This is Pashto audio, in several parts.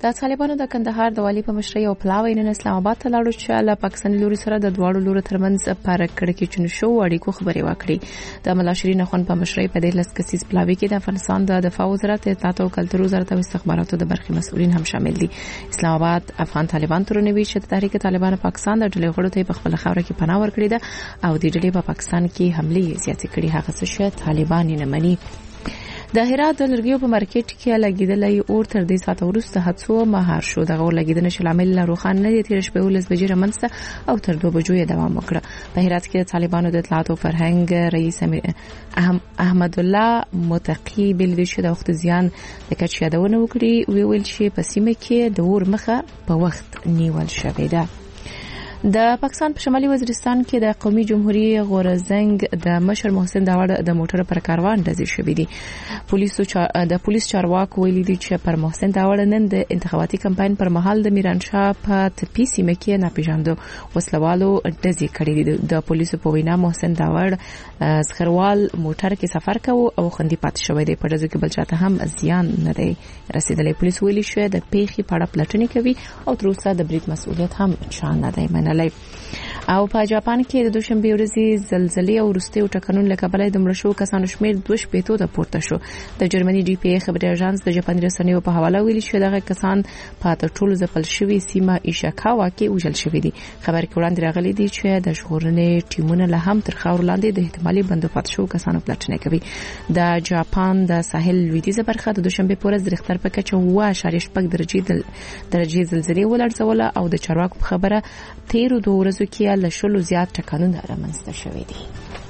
د طالبانو د کندهار د والي په مشرۍ او پلاوی نن اسلام آباد ته لاړو چې له پاکستاني لوري سره د دواړو لورو ترمنځ پر کړکېچونو شو اړیکو خبرې وکړي. د ملا شیرین اخوند په مشرۍ په 13 کسیز پلاوی کې د افغانستان د دفاع وزارت، اطلاعات او کلتور وزارت او استخباراتو د برخې مسؤلین هم شامل دي. اسلام آباد افغان طالبان ترونوي چې د تحریک طالبان پاکستان د ډلې غړو ته په خپل خاور کې پناه ورکړي ده او د ډلې په پاکستان کې حمله زیاتې کړي. هغه څه چې طالبان نه مني. د هرات د لرګیو په مارکیټ کې لګیدلې اور تر دې ساعت وروسته حادثو مهار شو. دغه اور لګیدنه چې لامل لا روخان نه دي. تیر شپه 12 بجې رمنځته او تر 2 بجو یې دوام وکړ. په هرات کې د طالبانو د اطلاعات او فرهنګ رئیس احمد الله متقی بل چې د وخت زیان د کچ یادونه وکړي. ویل چې په سیمه کې د اور مخه په وخت نیول شوې ده. د پاکستان په شمالي وزیرستان کې د قومي جمهوریت غورزنګ د مشر محسن داوړ د موټر پر کاروان ډزې شوې دي. پولیس چارواکو ویلي دي چې پر محسن داوړ نن د انتخاباتي کمپاین پر مهال د میرانشاه په تپی سیمه کې ناپېژاندو وسلوالو ډزې کړې دي. د پولیسو په وینا محسن داوړ سخروال موټر کې سفر کاوه او خوندي پاتې شوی دی. په ډزو کې بل چاته هم زیان نه دی رسیدلی. پولیس ویلي شو د پیښې په اړه پلټنې کوي او تر اوسه د برید مسؤلیت هم چا نه دی منلی. او په جاپان کې د دوشنبه ورځې زلزلې او وروستي ټکانونو لکبلې د مړو شو کسانو شمیر 2 ته پورته شو. د جرمني ډي پی ای خبري اژانس د جاپان رسنیو په حواله ویلي چې دغه کسان په ټولو ځپل شوی سیمه ایشاکاوا کې وژل شوی دي. خبر کې وړاندې راغلي دي چې د ژغورنې ټیمونه له هم تر خاور لاندې د احتمالي بندوبست شو کسانو پلټنه کوي. د جاپان د ساحل لویدیځه برخه د دوشنبه په ورځ د ریختر په کچه 7.8 درجه زلزلې ولړزوله او د چارواکو په خبره تیرو 2 ورځو کې له شلو زیات ټکانونه رامنځته شوي دي.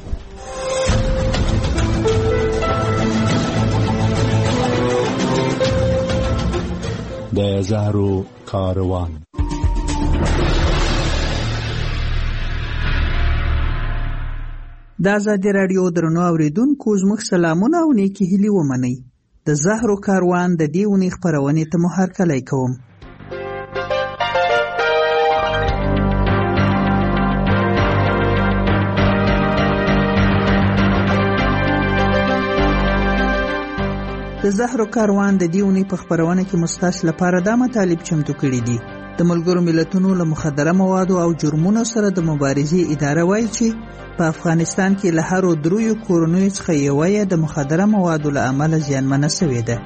د زهرو کاروان. د آزادي رادیو درنو اوریدونکو زموږ سلامونه او نیکی هیلې ومنئ. د زهرو کاروان د دې اونۍ خپرونې ته مو هرکلی کوم. د زهرو کاروان د دې اونۍ په خپرونه کې مستاس لپاره دا مطالب چمتو کړي دي. د ملګرو ملتونو له مخدره موادو او جرمونو سره د مبارزې اداره وایي چې په افغانستان کې له هر 3 کورنیو څخه یوه د مخدره موادو له امله زیانمنه شوې ده.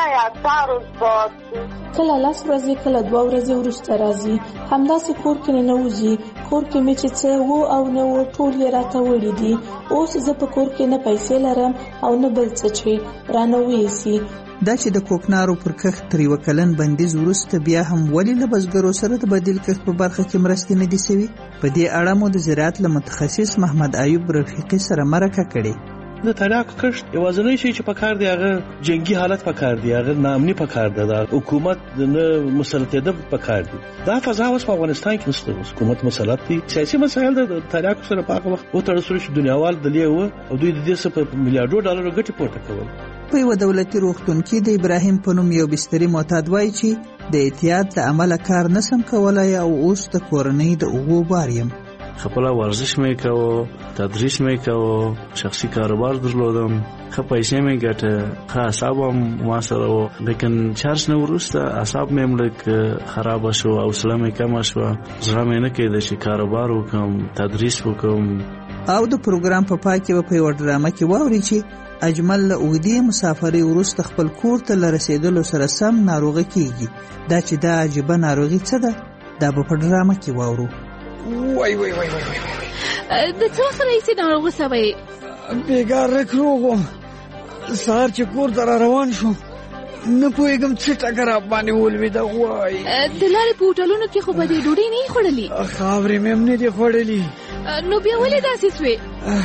کله لاس ورځي کله 2 ورځې وروسته راځي. همداسې کور کې نه وځي. کور کې مې چې څه وو او نه وو ټول یې راته وړي دي. اوس زه په کور کې نه پیسې لرم او نه بل څه چې رانه ویسي. دا چې د کوکنارو پر کښت تر یو کلن بندیز وروسته بیا هم ولې له بزګرو سره د بدیل کښت په برخه کې مرستې نه دي شوي؟ په دې اړه مو د زراعت له متخصص محمد ایوب رفیقي سره مرکه کړې. د تریاکو کښت یوازینی شی چې پکار دی هغه جنگي حالت پکار دی، هغه ناامني پکار ده، د حکومت نه مسلطیت پکار دی. دا فضا اوس په افغانستان کې نشته. حکومت مسلط دي. سیاسي مسایل د تریاکو سره په هغه وخت او تر څو چې دنیاوال دلی و او دوی د دې څخه میلیارډو ډالرو ګټه پورته کول. په یو دولتي روغتون کې د ابراهیم په نوم یو بستري معتاد وایي چې د احتیاط له امله کار نسم کولای او اوس د کورنۍ د اوغو بار یم. خپل ورزش مې کوو، تدریس مې کوو، شخصي کاروبار درلودم، ښه پیسې مې ګټه، ښه اعصاب هم ما سره وو. لیکن چارج نه وروسته اعصاب مې لږ خراب شو، حوصله مې کمه شوه، زړه مې نه کېده چې کاروبار وکړم، تدریس وکړم. او د پروګرام په پای کې په یو ډرامه کې واوري چې اجمل له اوږدې مسافرۍ وروسته خپل کور ته له رسېدلو سره سم ناروغه کېږي. دا چې دا عجیبه ناروغي څه ده، دا به په ډرامه کې واورو. وای وای وای وای د څه وخت راهیسې ناروغه سوی؟ بېګار رک روغ وم. سهار چې کور ته را روان شوم نه پوهېږم څه ټکه را باندې ولوېده. وای د لارې په هوټلونو کې خو به دې ډوډۍ نه یې خوړلې؟ خاورې مې هم نه دي خوړلې. نو بیا ولې داسې سوې؟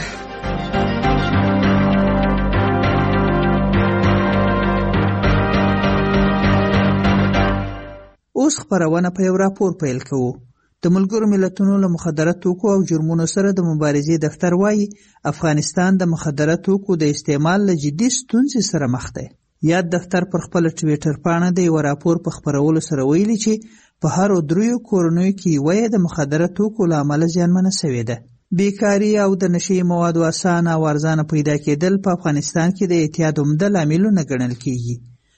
اوس خپرونه په یو راپور پیل کوو. د ملګرو ملتونو له مخدره توکو او جرمونو سره د مبارزې دفتر وایي افغانستان د مخدره توکو د استعمال له جدي ستونزې سره مخ دی. یاد دفتر پر خپل ټویټر پاڼه د یو راپور په خپرولو سره ویلي چې په هر 3 کورنیو کې یوه د مخدره توکو له امله زیانمنه شوې ده. بیکاري او د نشي موادو اسانه او ارزانه پیدا کېدل په افغانستان کې د اعتیاد عمده لاملونه ګڼل کېږي.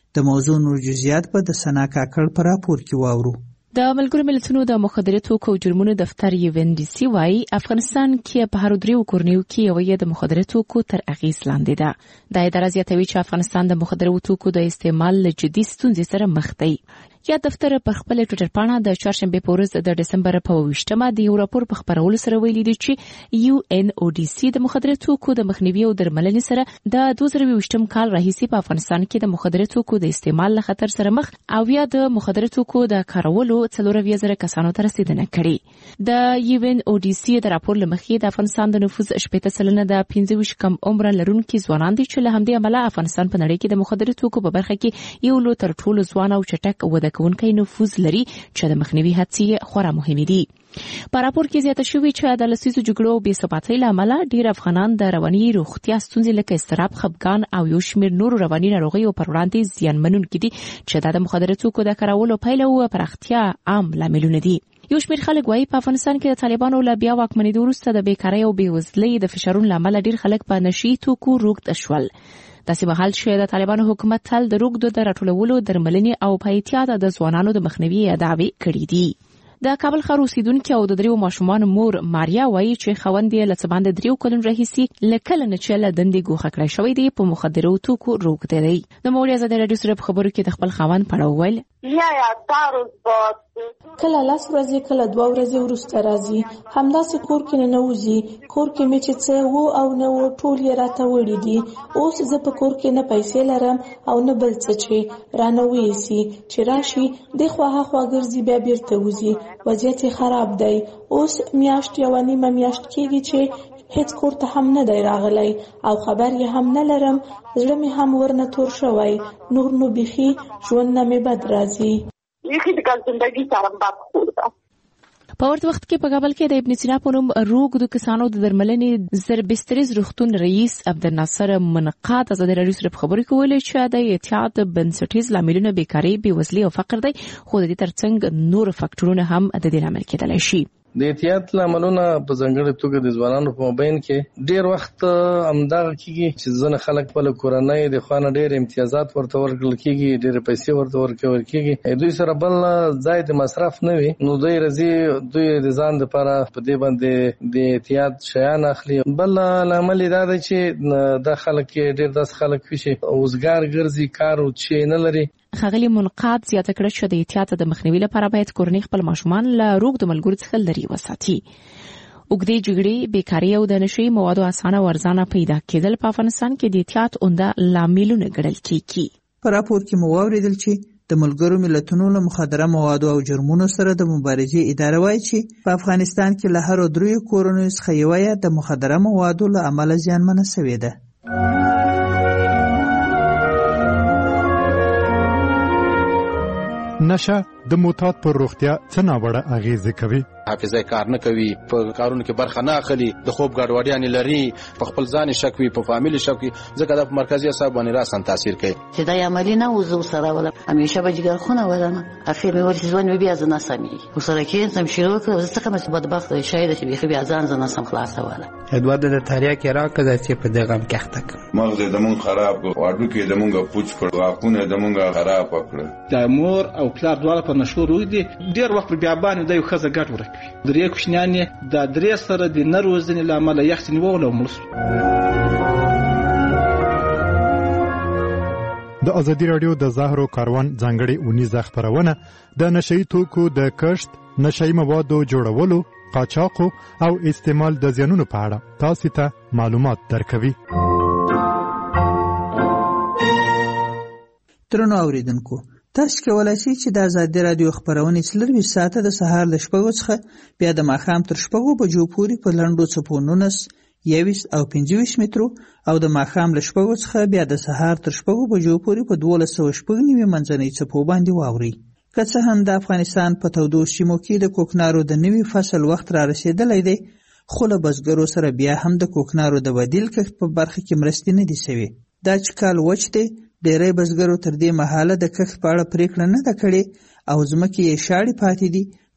د موضوع نور جزئیات به د سنا کاکړ په راپور کې واورو. د ملګرو ملتونو د مخدره توکو او جرمونو دفتر UNODC وايي افغانستان کې په هر دریو کورنیو کې یو د مخدره توکو تر اغیز لاندې ده. د اداره زیاتوي چې افغانستان د مخدره توکو د استعمال له جدي ستونزې سره مخ دی. یا دفتر پر خپل ټویټر پاڼه د چهارشنبه په ورځ د دسمبر په 28مه د یو راپور په خبرولو سره ویلي دي چې UNODC د مخدره توکو د مخنیوي او درملنې سره د 2020م کال راهیسې په افغانستان کې د مخدره توکو د استعمال له خطر سره مخ او یا د مخدره توکو د کارولو 40,000 کسانو ته رسیدنه کړې. د UNODC د راپور لمخې د افغانستان د نفوس 80% د 25 کم عمر لرونکو ځوانان دي چې له همدې امله افغانستان په نړۍ کې د مخدره توکو په برخه کې یو لو تر ټولو ځوان او چټک وده کوونکی نفوذ لري چې د مخنیوي هڅې خورا مهمې دي. په راپور کې زیاته شوې چې د لسیزو جګړو او بې ثباتۍ له امله ډېر افغانان د رواني روغتیا ستونزې لکه اضطراب، خپګان او یو شمېر نورو رواني ناروغیو پر وړاندې زیانمنونکي دي چې د مخدره توکو د کارولو پایله او پراختیا عام لاملونه دي. یو شمېر خلک وايي په افغانستان کې د طالبانو له بیا واکمنېدو وروسته د بیکارۍ او بېوزلۍ د فشارونو له امله ډېر خلک په نشي توکو روږد شول. داسې مهال چې د طالبانو حکومت تل د روږدو د راټولولو، درملنې او په احتیاط د ځوانانو د مخنیوي دعوې کړې دي. د کابل ښار اوسیدونکي او د 3 ماشومان مور ماریا وايي چې خاوند یې له څه باندې 3 کلونو راهیسې له کله نه چې له دندې ګوښه کړی شوی دی په مخدره توکو روږدی دی. د مولوي ازادي راډیو سره په خبرو کې د خپل خاوند په اړه وویل کله لاس ورځي کله 2 ورځې وروسته راځي، همداسې کور کې نه وځي. کور کې مې چې څه وو او نه وو ټول یې راته وړي دي. اوس زه په کور کې نه پیسې لرم او نه بل څه چې رانه ویسي چې راشي د خواها خوا ګرځي بیا بیرته وځي. وضعیت خراب دی. اوس میاشت یو نیمه میاشت کېږي چې هیڅ کور ته هم نه دی راغلی او خبر یې هم نه لرم. زړه مې هم ورنه تور شوی. نور نو بیخي ژوند نه مې بد راځي. په ورته وخت کې په کابل کې د ابن سینا په نوم روږدو کسانو د درملنې زربستریز روغتون رئیس عبدالناصر منقاد ازادي راډیو سره په خبرو کې ویلي چې د احتیاط بنسټیز لاملونه بیکاري، بېوزلي او فقر دی، خو د دې ترڅنګ نور فاکټورونه هم د دې لامل کېدلی شي. د احتیاط لاملونه په ځانګړي توګه د ځوانانو په مابین کې ډیر وخت همدغه کېږي چې ځنه خلک په کورنۍ د خوانه ډیر امتیازات ورته ورکړل کېږي، ډیر پیسې ورته ورکول کېږي. دوی سره بل ځای د مصرف نه وي، نو دوی راځي دوی د ځان لپاره په دې باندې د احتیاط شیان اخلي. بل لامل دا دی چې د خلک ډیر داس خلک وي چې اوسګار ګرځي، کار او چې نه لري. ښاغلي منقاد زیاته کړه چې د احتیاط د مخنیوي لپاره باید کورنۍ خپل ماشومان له روږدو ملګرو څخه لرې وساتي. اوږدې جګړې، بیکاري او د نشهیي موادو اسانه او ارزانه پیدا کېدل په افغانستان کې د احتیاط عمده لاملونه ګڼل کېږي. په راپور کې مو واورېدل چې د ملګرو ملتونو له مخدره موادو او جرمونو سره د مبارزې اداره وايي چې په افغانستان کې له هر 3 کورنیو څخه یوه د مخدره موادو له امله زیانمنه شوې ده. نشه د معتاد پر روغتیا څه ناوړه اغیزه کوي. حافظه کار نه کوي، په کارونو کې برخه نه اخلي، د خوب ګډوډیاں لري، په خپل ځان شک وي، په فامیل شک وي، ځکه د مرکزی اعصاب باندې راسن تاثیر کوي. چې دا عملی نه وزو سره ولا همیشه به جګر خونه ودانه اخر مې ورته ځوان بیا ځنه سمي وسره کې سم شروع کړ. زه څنګه مې بدبخت شاید چې بیا بیا ځان ځنه سم خلاصه ولا ادوار د تاریخ کې راکړه چې په دغه کې اخته مغز د مون خراب واډو کې د مونږه پوچ کړ، واپونه د مونږه خراب کړ. د مور او پلار دواړه په نشو روي دي. ډیر وخت بیا باندې د یو خزه ګټ ورکوي. درې کوشنیان د درې سره د نروزنې لامل یخت نیول او مړ. د ازادي راډیو د زهرو کاروان ځانګړي اونیزه خبرونه د نشئی توکو د کښت، نشئی موادو جوړولو، قاچاق او استعمال د زیانونو په اړه تاسو ته معلومات درکوي. درنو اوریدونکو، تاسو کولای شئ چې د ازادي راډیو خبرونه 24 ساعته د سهار ل 6 څخه بیا د ماښام تر 6 بجو پورې په لنډو څپو 19 21 او 25 مترو او د ماښام ل 6 څخه بیا د سهار تر 6 بجو پورې په 1290 منځنۍ څپو باندې واوري. که څه هم د افغانستان په تودو سیمو کې د کوکنارو د نوي فصل وخت را رسیدلی دی، خو له بزګرو سره بیا هم د کوکنارو د بدیل کښت په برخه کې مرستې نه دي شوي. دا چې کال وچ دی، ډېری بزګرو تر دې مهاله د کښت په اړه پریکړه نه ده کړې او ځمکې یې شاړې پاتې دي.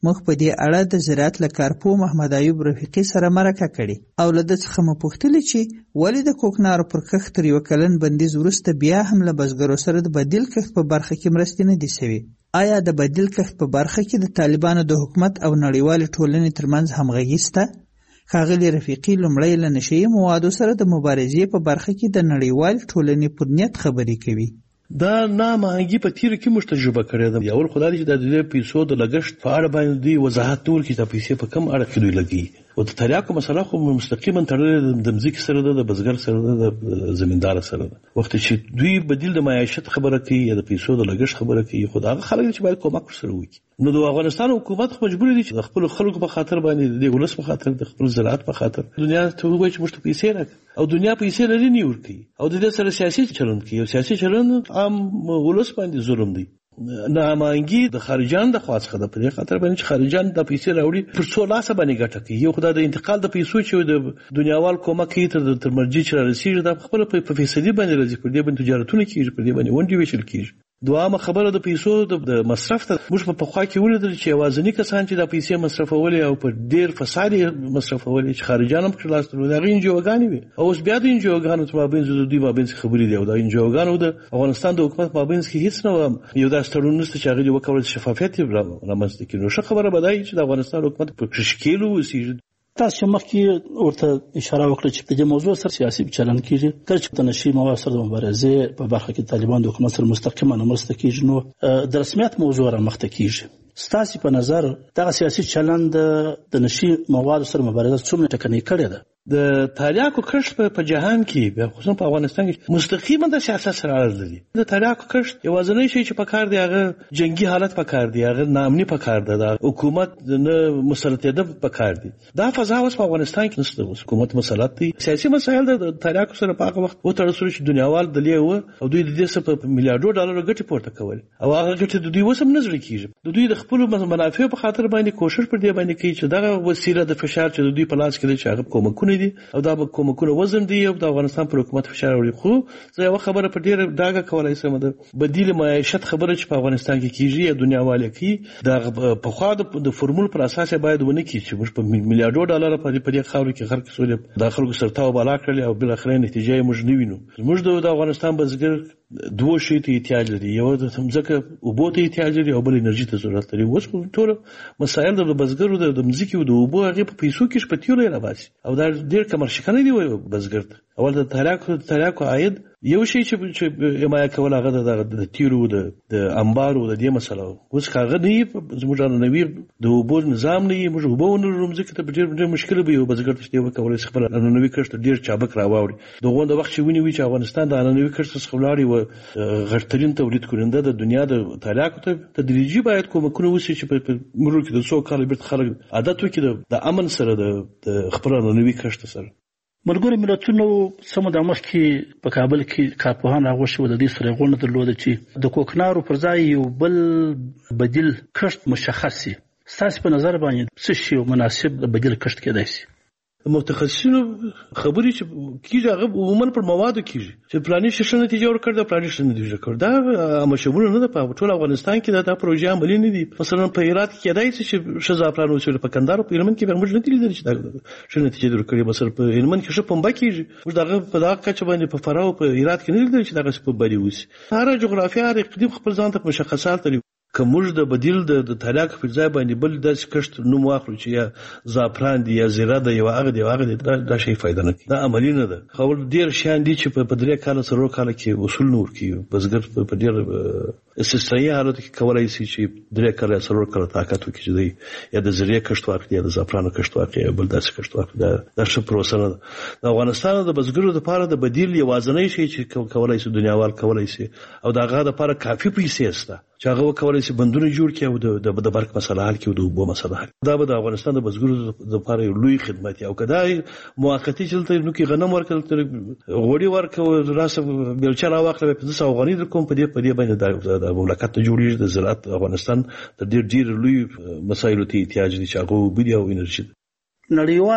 موږ په دې اړه د زراعت له کارپوه محمد ایوب رفیقي سره مرکه کړې او له ده څخه مو پوښتلې چې ولې د کوکنارو پر کښت تر یوه کلن بندیز وروسته بیا هم له بزګرو سره د بدیل کښت په برخه کې مرستې نه دي شوې. آیا د بدیل کښت په برخه کې د طالبانو د حکومت او نړیوالې ټولنې ترمنځ همغږي شته؟ ښاغلي رفیقي لومړی له نشهیي موادو سره د مبارزې په برخه کې د نړیوالې ټولنې پر نیت خبرې کوي. دا نامهنګي په تیر کې موږ تجربه کړې ده. یو خدای چې د دې پیسو د لګښت په اړه باندې وضاحت ټول کې د پیسې په کم اړه کې دوی لګي او د تریاکو مسله خو مستقیما تړلې د مځکې سره ده، د بزګر سره ده، د زمیندار سره ده. وخت چې دوی بدیل د معیشت خبره کوي یا د پیسو د لګښت خبره کوي، خو دا خلک چې باید کومک سره وکړي. نو د افغانستان حکومت مجبور دي چې د خپل خلکو په خاطر باندې د ولس په خاطر د خپل زراعت په خاطر دنیا ته وایي چې موږ پیسې راکړو او دنیا پیسې لري نه ورکړي او د دې سره سیاسي چلند کوي او سیاسي چلند عام ولس باندې ظلم دی. نامهنګي د خارجان د خواص خده په دې خاطر باندې چې خارجان د پیسې راوړي پر څو لاسه باندې ګټه کوي. یو خدای د انتقال د پیسو چې د دنیاوال کومک کوي تر مرجع چې رسیږي د خپل په فیصدي باندې راځي، پر دې باندې تجارتونه کیږي، پر دې باندې ونډې ویشل کیږي. دوامه خبره د پیسو د مصرف ته موږ په خوا کې ولیدل چې یوازینی کسان چې د پیسې مصرفولې او په ډیر فساد مصرفولې چې خارجان هم خلاص کړو دا انجوګانی وي. او اوس بیا د انجوګانو ته مابین د دوی مابین خبرې دی او د انجوګانو د افغانستان د حکومت مابین کې هیڅ نه یو داس تړون نشته چې هغه وکول شفافیت رامنځته کړي. نو ښه خبره بدای چې د افغانستان حکومت په کشکیلو وسیږي. تاسو مخکې ورته اشاره وکړه چې د موضوع سره سیاسي چلند کیږي تر چې د نشي مواد سره د مبارزې په برخه کې طالبان د حکومت سره مستقیما مرسته کیږي، نو د رسمیت موضوع را مخته کیږي. ستاسو په نظر دغه سیاسي چلند د نشي مواد سره مبارزه څومره ټکنۍ کړې ده؟ د تریاکو کښت په جهان کې خصوصا په افغانستان کې مستقیما د سیاست سره اړه لري. د تریاکو کښت یوازینی شی چې په کار دی هغه جنگي حالت په کار دی، هغه ناامني په کار ده، حکومت نه مسلطیت په کار دی. دا فضا اوس په افغانستان کې نشته. حکومت مسلط دی. سیاسي مسایل د تریاکو سره په هغه وخت و ترسره چې دنیاوال د لیو او دوی د دې څخه په میلیارډو ډالر ګټه پورته کول او هغه ګټه د دوی وسم نظر کیږي. د دوی د خپل منافع په خاطر باندې کوشش پر دې باندې کوي چې دغه وسیله د فشار چې د دوی په لاس کې دی چې هغه کومکونه دي او دا به کومکونه وزن دی او د افغانستان پر حکومت فشار وړي. خو زه یو خبره په ډیر داګه کولای شم د بدیل معیشت خبره چې په افغانستان کې کیږي یا دنیاواله کې د په خوا د فرمول پر اساس باید ونه کی چې موږ په میلیارډو ډالر په دې خاور کې خرڅ سولې د خلکو سره تاو بالا کړل او بل اخرین نتیجه موږ نه وینو. موږ د افغانستان بزګر دوه شی ته احتیاج لري، یو د ځمکه او بو ته احتیاج لري او بل انرژي ته ضرورت لري. اوس ټول مسایل د بزګرو د ځمکې او د اوبو هغه په پیسو کې شپتیول راوځي او دا ډیر کمرشکنه دی وي بزګر ته. اول د تریاکو عاید یو شی چې حمایه کول هغه د تیرو د انبارو د دې مسله اوس هغه نه زموږ نوی د اوبو نظام نه موږ اوبو نه رومځکه ته ډیر مشکل به یو بزګر ته دی کولای شي خپل نوی کښت ډیر چابک راوړي. دغه د وخت چې ونی چې افغانستان د نوی کښت څخه ولاړی و غټترین تولید کړنده د دنیا د تریاکو ته تدریجي باید کومکونه وشي چې په مرور کې د څو کال بیرته خلک عادت وکړي د امن سره د خپل نوی کښت سره. ملګرو ملتونو سمو د مخکې په کابل کې کارپوهان راغوښتي و د دې سره غونډه درلوده چې د کوکنارو پر ځای یو بل بدیل کښت مشخص شي. ستاسو په نظر باندې څه شی مناسب بدیل کښت کېدای شي؟ متخصصینو خبرې چې کیږي هغه عموما پر موادو کیږي چې پلاني شې نتیجه ورکړه د پلاني شې نتیجه ورکړه دا مشمول نه ده. په ټول افغانستان کې دا پروژه عملي نه دي. مثلا په هرات کې دای چې شزا پلان وسول په کندهار په هلمند کې موږ نه دي لیدل چې دا شې نتیجه ورکړي. مثلا په هلمند کې شې پمبا کیږي موږ دغه په دغه کچ باندې په فراو په هرات کې نه لیدل چې دغه په بری وسی. هر جغرافیه هر اقلیم خپل ځان ته مشخصات لري. که موږ د بدیل د تریاک په ځای باندې بل داسې کښت نوم واخلو چې یا زعفران دی یا زیره دی یا هغه دی دا شی فائدہ نه کوي. دا عملی نه ده. خو ډیر شان دي چې په 3 کال سره کال کې اصول نور کیو بزګر په ډیر استثنایی حالت کې کولای شي چې 3 کال سره کال طاقت وکړي دی یا د زیره کښت واخلي یا د زعفران کښت واخلي یا بل داسې کښت واخلي. دا څه پروسه نه ده. د افغانستان د بزګرو لپاره د بدیل یوازینی شی چې کولای شي دنیاوال کولای شي او داغه لپاره کافي پیسې شته چې هغه کولای شي بندونه جوړ کړي او د برق مسله حل کړي او د اوبو مسله حل. دا به د افغانستان د بزګرو لپاره یو لوی خدمت او کداي موقتی چلته نو کې غنم ورکړل غوړي ورکړو راسه بلچا راوخله په 500 افغاني د کوم په دې باندې د مملکت جوړیږي. د زراعت افغانستان د ډیر لوی مسایلو ته احتیاج دي چې هغه وبدي او انرژي. نړیوال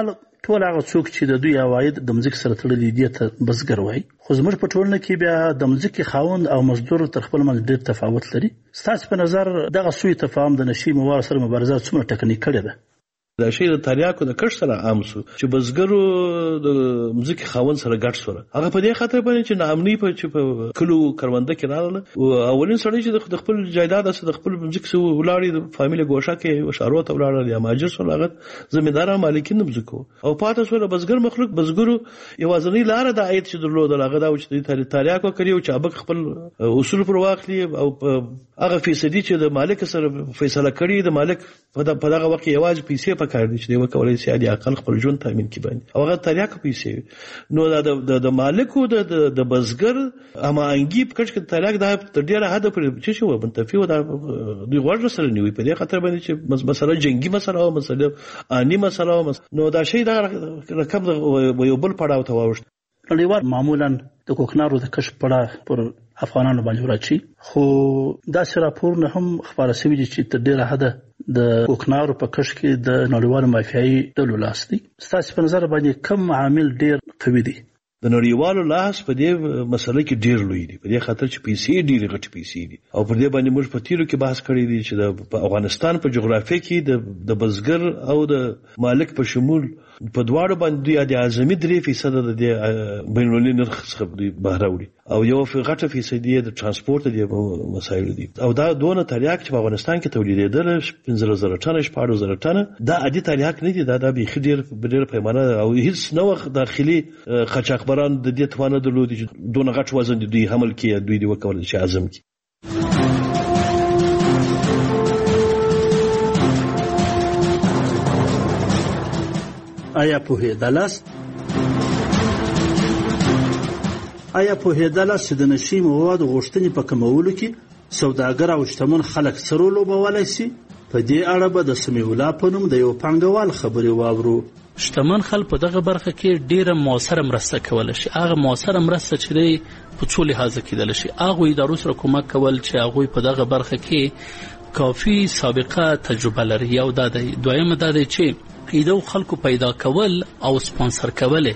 ټول هغه څوک چې د دوی عواید د مځکې سره تړلي دي ته بزګر وایي. خو زموږ په ټولنه کې بیا د مځکې خاوند او مزدور تر خپل منځ ډېر تفاوت لري. ستاسو په نظر دغه سوء تفاهم د نشي موادو سره مبارزه څومره ټکنۍ کړې ده؟ دا شی د تریاکو د کښت سره عام سو چې بزګرو د مځکې خاوند سره ګډ سره هغه په دې خاطر باندې چې ناامني په کلو کرونده کې راغله. اولین سړی چې د خپل جایداد سره د خپل مځکې سره ولاړی د فامیل ګوښه کې شارو ته ولاړل یا ماجر سره هغه زمیندار مالکین مځکو او پاتې سره بزګر مخلوق بزګرو یوازنی لار د عاید چې درلود هغه دا چې د تریاکو کړیو چې ابک خپل اصول پر واخلي او هغه فیصدي چې د مالک سره فیصله کړي د مالک په دغه وخت یوازې پیسې کار دي چې دی وکولای شي د اقل خپل ژوند تامین کړي باندې او هغه تریاکو پیسې نو د مالکو د بزګر اما انګي پکښ کې تریاک د ډیره حد پر چې شو منتفي و د دوی غوړ سره نیوي په دې خاطر باندې چې مسله جنگي مسله او مسله اني مسله نو دا شی دا رقم یو بل پړاو ته واوښت. نړیوال معمولا د کوکنارو د کشف پړاو پر افغانانو باندې راځي خو دا راپورونه هم خبره شوی چې تر ډیره حد د کوکنارو په کشف کې د نړیوالو مافیایي ډلو لاس دی. ستاسو په نظر باندې کوم عامل ډیر قوي دی؟ د نړیوالو لاس په دې مسله کې ډیر لوی دی په دې خاطر چې پیسې ډیر غټ پیسې دي او پر دې باندې موږ په تیرو کې بحث کړی دی چې د افغانستان په جغرافیه کې د بزګر او د مالک په شمول په دواړو باندې د اعظمي 3% د بینالمللي نرخ څخه دوی بهره وړي او یو غټه فیصدي د ترانسپورت د مسایلو دي او دا دونه تریاک چې په افغانستان کې تولیدېدل 15000 ټنه 14000 ټنه دا عادي تریاک نه دي دا به ډیر پیمانه او هیڅ نو داخلي قاچاقبران د دې توانه درلودي چې دونه غټ وزن دوی حمل کړي دوی وکول شي اعظم کی. آیا پوهېدلاست چې د نشي موادو غوښتنې په کمولو کې سوداګر او شتمن خلک څه رول لوبولی شي؟ په دې اړه به د سمیع الله په نوم د یو پانګوال خبرې واورو. شتمن خلک په دغه برخه کې ډیره موثره مرسته کولی شي. هغه موثره مرسته چې دی په څو لحاظه کېدلی شي. هغوی ادارو سره کومک کول چې هغوی په دغه برخه کې کافي سابقه تجربه لري. یو دا دی. دویمه دا دی چې ایدو خلکو پیدا کول او سپانسر کوله.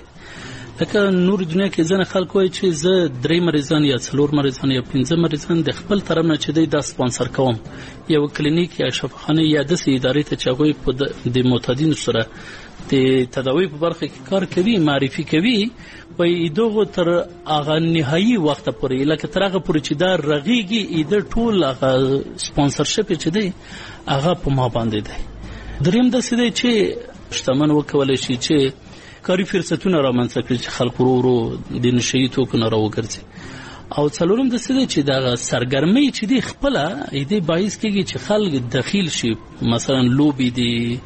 لکه نور دنیا کې ځنه خلک وایي چې زه 3 مریضان یا 4 مریضان یا 15 مریضان د خپل طرف نه چې دا سپانسر کوم یو کلینیک یا شفاخانه یا د ادارې ته چې هغوی په د معتادینو سره د تداوی په برخه کې کار کوي معرفي کوي وایي دغه تر هغه نهایي وخت پورې لکه تر هغه پورې چې دا رغیږي د ټول هغه سپانسرشپ چې دی هغه په ما باندې دی. دریم د سیده چې شتمن وکولای شي چې کاري فرصتونه رامنځته کړي چې خلک ورو د نشي توکو نه راوګرځي او څلورم د سیده چې دا سرګرمي چې دی خپل دې باعث کېږي چې خلک داخل شي مثلا لوبي دي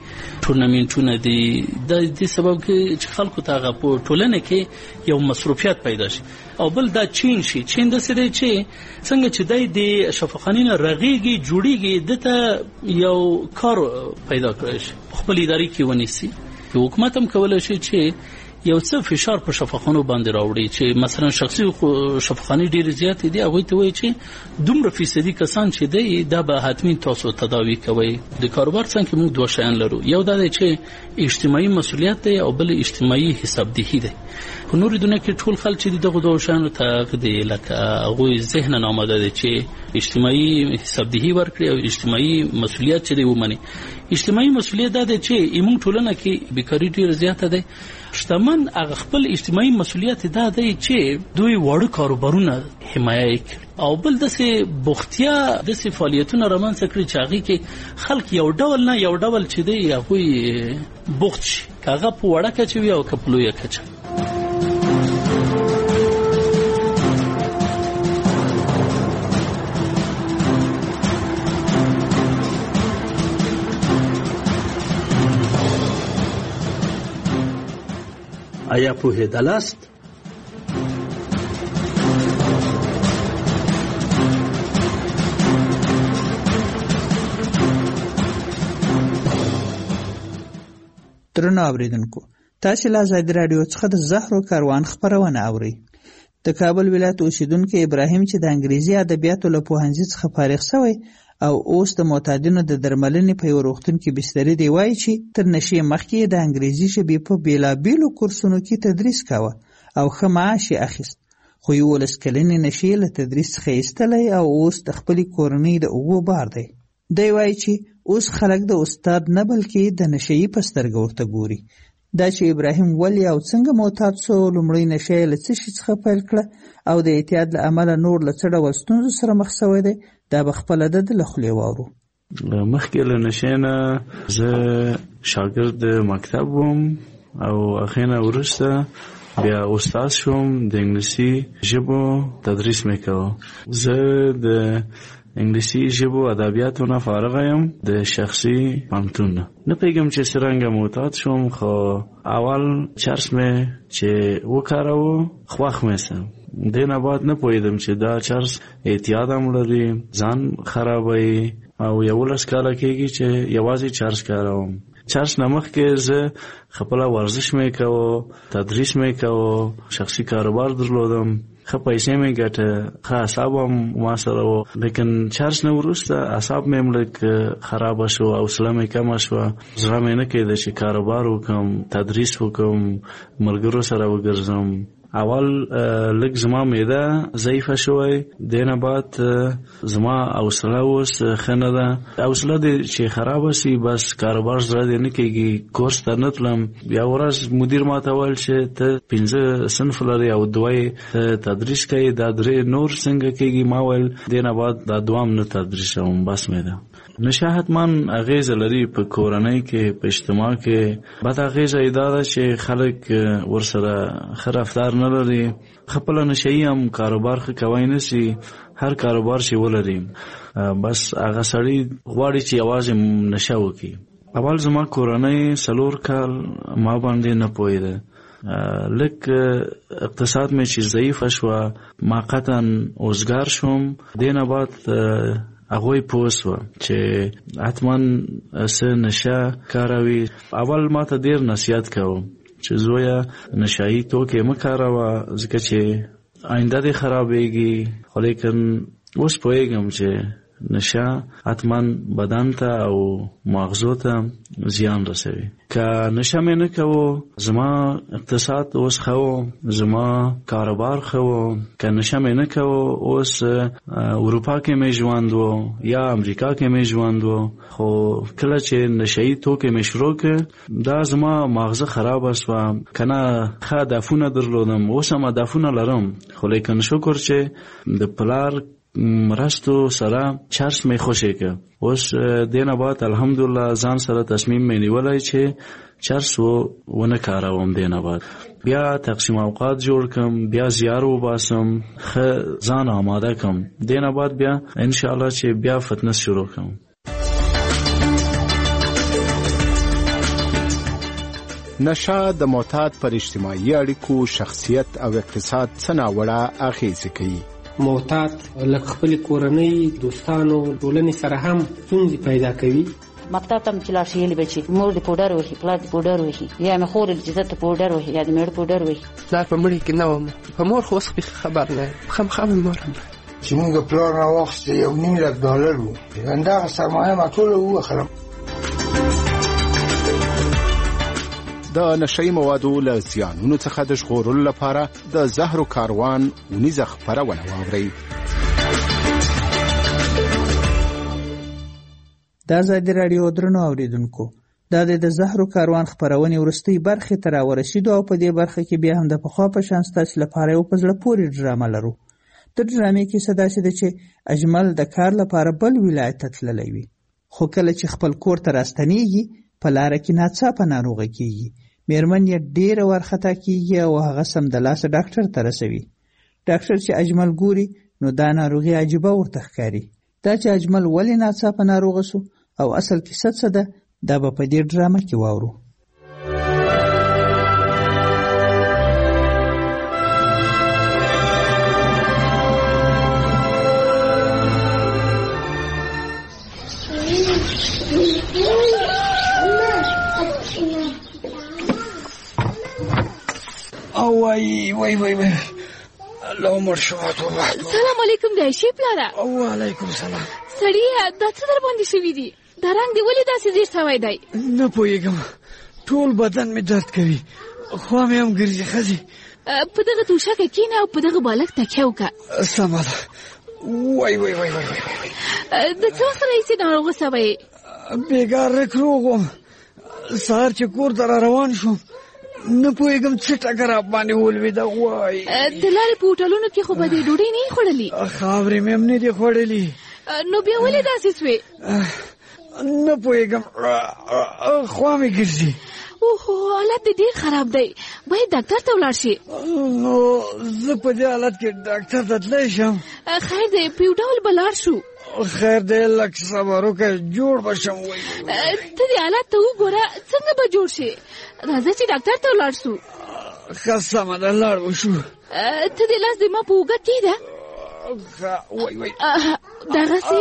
ټورنمنټونه دي د دې سبب کې چې خلکو ته په ټولنه کې یو مصروفیت پیدا شي او بل دا چین د سیده چې څنګه چې د شفاخانې رغيږي جوړيږي دته یو کار پیدا کړي شي خپل ادارې کې ونیسي. حکومت هم کولای شي چې یو څه فشار په شفاخانو باندې راوړي چې مثلا شخصي شفاخانې ډېر زیات دي هغه ته وایي چې دومره فیصدي کسان چې دی دا به حتمی تاسو تداوی کوي. د کاروبار څنګه موږ دوه شیان لرو. یو دا دی چې اجتماعي مسؤلیت دی او بل اجتماعي حسابدهي دی. په نور دنیا کې ټول خلک چې دغه دوه شیانو ته دی لکه هغه ذهن نه آماده دي چې اجتماعي حسابدهي ورکړي او اجتماعي مسؤلیت چې دی ومني. اجتماعي مسؤلیت دا دی چې موږ ټولنه کې بیکاری ډېر زیاته ده. شتمن هغه خپل اجتماعي مسؤلیت دا دی چې دوی وړو کاروبارونه حمایت کړي او بل دسه بوختیا دسه فعالیتونه رامنځته کړي چې هغه کې خلک یو ډول نه یو ډول چې دی هغه بوخت شي هغه په وړه کې وي او کپلوې کې. آیا پوهېدلاست؟ درنو اوریدونکو تاسو له آزاد رادیو څخه د زهرو کاروان خبرونه اورئ. د کابل ولایت اوسیدونکو ابراهیم چې د انګریزي ادبیاتو له پوهنځي څخه فارغ شوی او اوس د معتادینو د درملنې په یو روغتون کې بستري دی وایي چې تر نشې مخکې د انګریزي ژبې په بیلابیلو کورسونو کې تدریس کاوه او ښه معاش یې اخیست، خو 11 کلنې نشې له تدریس څخه ایستلی او اوس د خپلې کورنۍ د اوږو بار دی. دی وایي چې اوس خلک د استاد نه بلکې د نشهیي په سترګه ورته ګوري. دا چې ابراهیم ولې او څنګه معتاد سو، لومړی نشه یې له څه شي څخه پیل کړه او د اعتیاد له امله نور له څه ډول ستونزو سره مخ سوی دی، دا به خپله د له خولې واورو. مخکې له نشې نه زه شاګرد مکتب وم او هغې نه وروسته بیا استاد شوم، د انګلیسي ژبو تدریس مې کوه. زه د انګلیسي ژبو ادبیاتو نه فارغ یم د شخصي پوهنتون نه. نه پوهېږم چې څرنګه معتاد شوم، خو اول چرس مې چې وکاروه خوښ مې سم. دې نه بعد نه پوهېدم چې دا چرس اعتیاد هم لري، ځان خرابوي او 11 کاله کېږي چې یوازې چرس کاروم. چرس نه مخکې زه خپله ورزش مې کوه، تدریس مې کوه، شخصي کاروبار درلودم، ښه پیسې مې ګټه، ښه اعصاب هم ما سره و. لیکن چرس نه وروسته اعصاب مې هم لږ خرابه شو، حوصله مې کمه شوه، زړه مې نه کېده چې کاروبار وکړم، تدریس وکړم، ملګرو سره وګرځم. اول لږ زما معده ضعیفه شوی، دې نه بعد زما حوصله اوس ښه نه ده. حوصله دې چې خرابه سي بس کاروبار زړه دې نه کېږي. کورس ته نه تلم، بیا ورځ مدیر ما ته ویل چې ته 5 صنف لري او 2 تدریس کوي، دا 3 نور څنګه کېږي؟ ما ویل دې نه بعد دا 2 نه تدریسوم، بس مې ده. نشه حتما اغیزه لري په کورنۍ کې، په اجتماع کې. بد اغیزه یې دا ده چې خلک ورسره ښه رفتار نه لري. خپله نشهیي هم کاروبار ښه کوی نه سي، هر کاروبار چې ولري بس هغه سړی غواړي چې یوازې نشه وکړي. اول زما کورنۍ 4 کال ما باندې نه پوهېده. لږ اقتصاد مې چې ضعیفه شوه، ما قطعا اوزګار شوم. دې نه بعد هغوی پوه سوه چې حتما څه نشه کاروي. اول ما ته ډېر نصیحت کوم چې زویه نشهیي توکې مه کاروه ځکه چې آینده دې خرابېږي. خو لیکن اوس پوهېږم چې نشه حتما بدن ته او مغزو ته زیان رسوي. که نشه مې نه کوو زما اقتصاد اوس ښه و، زما کاروبار ښه و. که نشه مې نه کوو اوس اروپا کې مې ژوند و یا امریکا کې مې ژوند و. خو کله چې نشهیي توکې مې شروع کړ دا زما مغزه خرابه شوه. که نه ښه هدفونه درلودم، اوس هم هدفونه لرم، خو لیکن شکر چې د پلار مرستو سره چرس مې خوشې که. اوس دې نه بعد الحمدلله ځان سره تصمیم مې نیولی چې چرس ونه کاروم. دې نه بعد بیا تقسیم اوقات جوړ کم، بیا زیار وباسم، ښه ځان آماده کم. دې نه بعد بیا انشاءالله چې بیا فتنس شروع کم. نشه د معتاد پر اجتماعي اړیکو، شخصیت او اقتصاد څه ناوړه اغېزې کوي. معتاد لکه خپل کورنۍ، دوستانو، ټولنې سره هم ستونزې پیدا کوي. مکتب ته چې لاړ شي هیلې به چې مور دې پوډر وهي، پلار دې پوډر وهي، یا مې خور دې چې زه ته پوډر وهي یا د مېړه پوډر وهي. پلار په مړي کې نه وم، په مور خو اوس خبر نه یم، خامخا مې مور هم چې مونږ پلار راواخیستې $1,000,000 و، همدغه سرمایه ما ټوله ووښلم. د نشهیي موادو له زیانونو څخه د ژغورلو لپاره د زهرو کاروان اونیزه خپرونه واورئ. د ازادي راډیو درنو اوریدونکو، دا د زهرو کاروان خپرونې وروستۍ برخې ته راورسېدو او په دې برخه کې بیا هم د پخوا په شان ستاسو لپاره یو په زړه پورې ډرامه لرو. د ډرامې کیسه داسې ده چې اجمل د کار لپاره بل ولایت ته تللی وي، خو کله چې خپل کور ته راستنېږي په لاره کې ناڅاپه ناروغه کېږي. میرمن یې ډېره وارخطا کېږي او هغه سمدلاسه ډاکټر ته رسوي. ډاکټر چې اجمل ګوري نو دا ناروغي عجیبه ورته ښکاري. دا چې اجمل ولې ناڅاپه ناروغه سو او اصل کیسه څه ده دا به په دې ډرامه کې واورو. وای الله عمر شو. سلام علیکم دایشی پلاره. وعلیکم سلام. سړی دا څه در باندې شوي دي؟ دا رنګ دې ولې داسې ډېر شوی دی؟ نه پوهېږم، ټول بدن مې درد کوي، خوا مې هم ګرځي. ښځې په دغه توشکه کښېنه او په دغه بالښت تکیه وکړه. سمه ده. وای وای وای وای د څه وخت راهیسې ناروغه سوی یې؟ بېګار رک روغ وم. سهار چې کور ته را روان شوم نه پوهېږم څه ټکر باندې ولوېده. وای د لارې په هوټلونو کې خو به دې ډوډۍ نه یې خوړلې؟ خاورې مې هم نه دي خوړلې. نو بیا ولې داسې سوې؟ نه پوهېږم، خوا مې ګرځي. اوهو، حالت دې ډېر خراب دی، باید ډاکټر ته ولاړ شي. نو زه په دې حالت کې ډاکټر ته تللی شم؟ خیر دی، په یو ډول به لاړ شو. خیر دی، لږ صبر وکړه، جوړ به شم. ته دې حالت ته وګوره، څنګه به جوړ شي. راځه چې ډاکټر ته ولاړ شو. ښه سمه ده، لاړ وشو. ته دې لاس دې ما په اوږه کېږده. وای وای دغسې.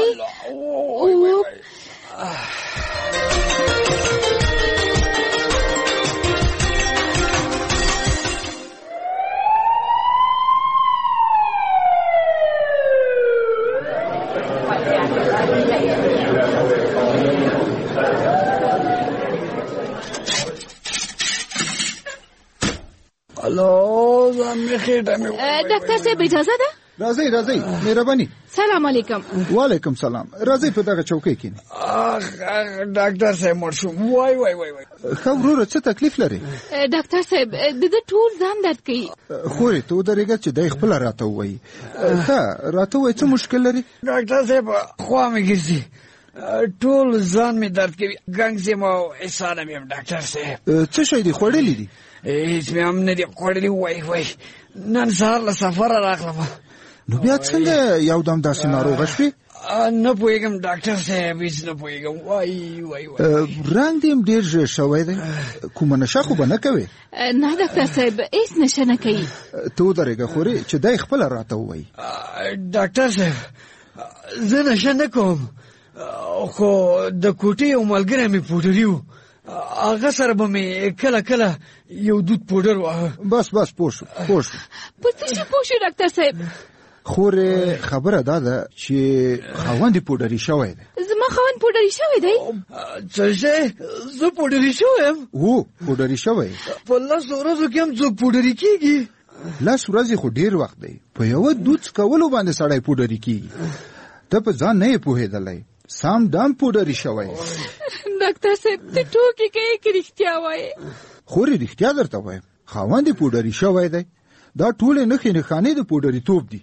الو، ځان مې خېټه مې. ډاکټر صاحب اجازه ده؟ راځئ راځئ، مهرباني. سلام علیکم. وعلیکم سلام. راځئ په دغه چوکۍ کښېنئ. ډاکټر صاحب مړ شوم. وای وای وای وای. ښه وروره، څه تکلیف لري؟ ډاکټر صاحب د ده ټول ځان درد کوي. خورې ته ودرېږه چې دی خپله راته ووایي. ښه راته ووایي څه مشکل لري؟ ډاکټر صاحب خوا مې ګرځي، ټول ځان مې درد کوي، ګنګس یم او اسانه مې یم. ډاکټر صاحب څه شی دي خوړلي دي؟ هېڅ مې هم نه دي خوړلي. وای وای، نن سهار له سفره راغلم. نو بیا څنګه یو دم داسې ناروغه شوې؟ نه پوهېږم ډاکټر صاحب، هېڅ نه پوهېږم. وای وای وای. رنګ دې هم ډېر ژر شوی دی، کومه نشه خو به نه کوې؟ نه ډاکټر صاحب، هېڅ نشه نه کوي. ته ودرېږه خورې چې دی خپله راته ووایي. ډاکټر صاحب زه نشه نه کوم، خو د کوټې یو ملګری مې پوډري و، هغه سره به مې کله کله یو دود پوډر واهه. بس بس پوه شو پوه شو. په څه شي پوه شو ډاکټر صاحب؟ خورې خبره دا ده چې خاوند یې پوډري شوی دی. زما خاوند پوډري شوی دی؟ څه شی؟ زه پوډري شوی یم؟ هو پوډري شوی. په 10 ورځو کې هم څوک پوډري کېږي؟ 10 ورځې خو ډېر وخت دی، په یوه دود څکولو باندې سړی پوډري کېږي. ته په ځان نه یې پوهېدلی، سام دام پوډري شوی. ډاکټر صاحب ته ټوکې کوې که رښتیا وایې؟ خورې رښتیا درته وایم، خاوند یې پوډري شوی دی. دا ټولې نښې نښانې د پوډري توب دي.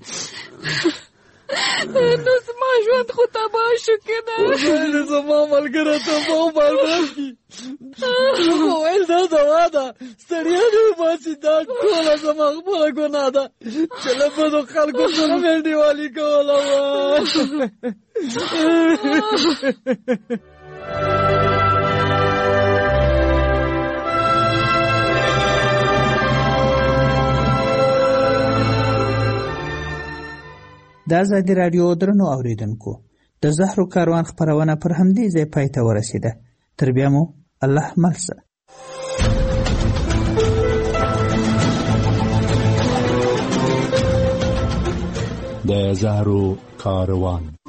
نو زما ژوند خو تباه شو که نه؟ خدای زما ملګری تباه و برباد کړي. خو ویل دا دوا ده، ستړیا دې وباسي، دا ټوله زما خپله ګناه ده چې له بدو خلکو سره مې انډیوالي کوله وه. د ازادي راډیو درنو اوریدونکو، د زهرو کاروان خپرونه پر همدې ځای پای ته ورسېده. تر بیا مو الله مل شه. د زهرو کاروان.